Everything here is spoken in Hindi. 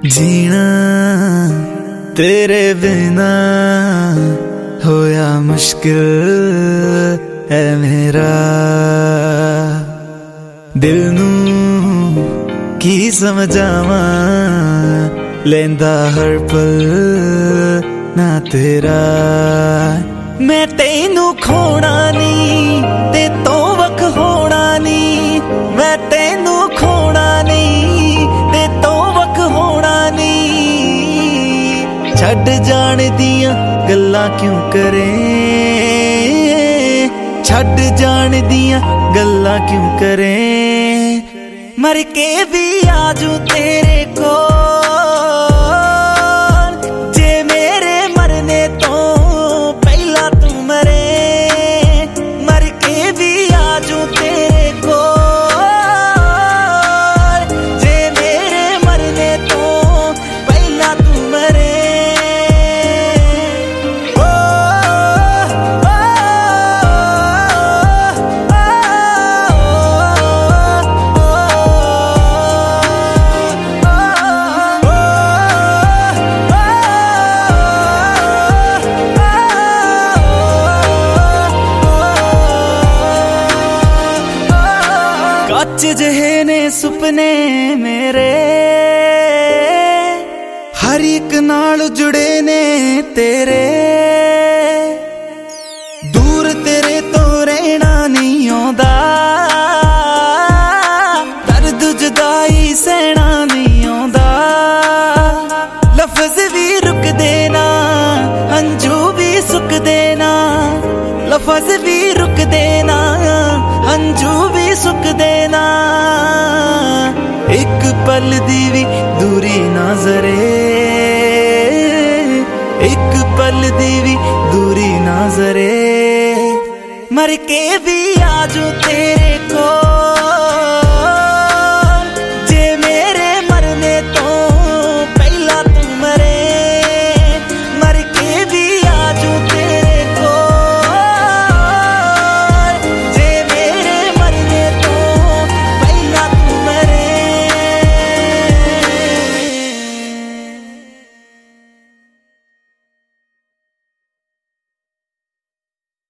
जीना तेरे बिना होया मुश्किल है मेरा। दिल नू की समझावां लेंदा हर पल ना तेरा। मैं तेनू खोना नहीं ते तो वख होना नहीं। मैं तेनू खोना नहीं ते तो वख होना नहीं। छड्ड जान दियां गल्लां क्यों करें, छड्ड जान दियां गल्लां क्यों करें। मर के भी आजू तेरे को जे मेरे मरने तो पहला तू मरे। मर के भी आजू तेरे को जे मेरे मरने तो पहला तू मरे। कच्च जहे ने सुपने मेरे हर एक नाल जुड़े ने तेरे। दूर तेरे तो रहना नहीं आउंदा, दर्द जुदाई सहना नहीं आउंदा। लफ्ज भी रुक देना हंजू भी सुक देना। लफ्ज भी रुक देना हंजू भी सुक देना। एक पल दी भी दूरी ना जरे, एक पल दी भी दूरी ना जरे। मर के भी आजू तेरे